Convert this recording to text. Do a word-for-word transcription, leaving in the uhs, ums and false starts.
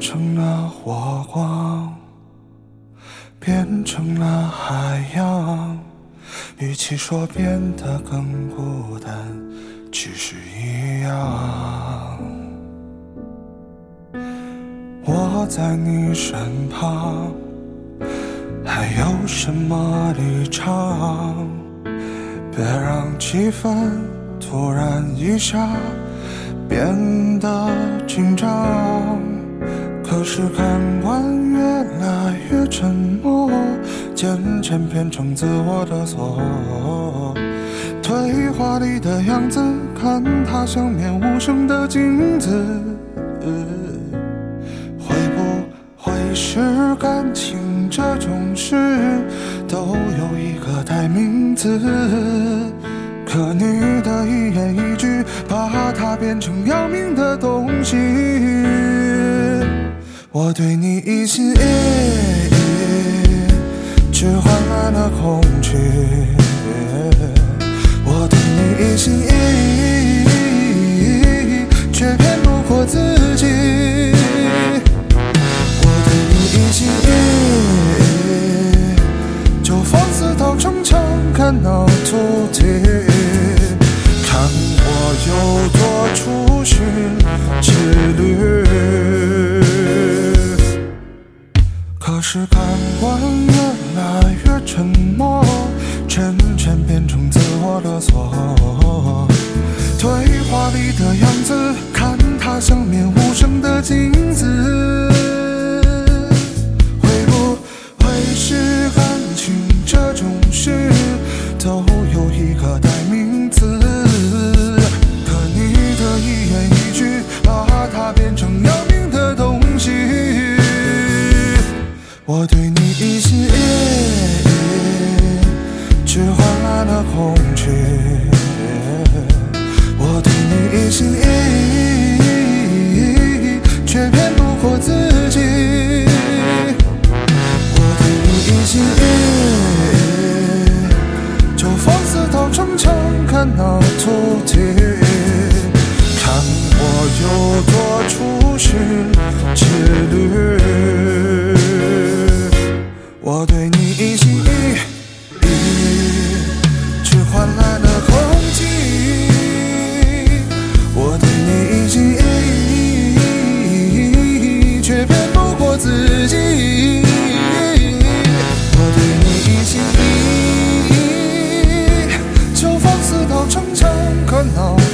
成了火光，变成了海洋，与其说变得更孤单，其实一样。我在你身旁，还有什么立场？别让气氛突然一下变得紧张。可是看惯越来越沉默，渐渐变成自我的锁。对话里的样子，看它像面无声的镜子。会不会是感情这种事都有一个代名词？可你的一言一句，把它变成要命的东西。我对你一心一意，只换来了恐惧。我对你一心一意，却骗不过自己。我对你一心一意，就放肆到逞强，看到秃顶。看我有多出寻之旅。可是看惯越来越沉默，渐渐变成自我的锁。对话里的样子，看它像面无声的镜子。会不会是感情这种事都有一个代名词？可你的一言一句，把它变成要命的东西。我对你一心一意，只换来了恐惧。我对你一心一意，却骗不过自己。我对你一心一意，就放肆到逞强，看到秃顶。看我有多出寻之旅。我对你一心一意，只换来了空气。我对你一心一意，却骗不过自己。我对你一心一意，就放肆到逞强，看到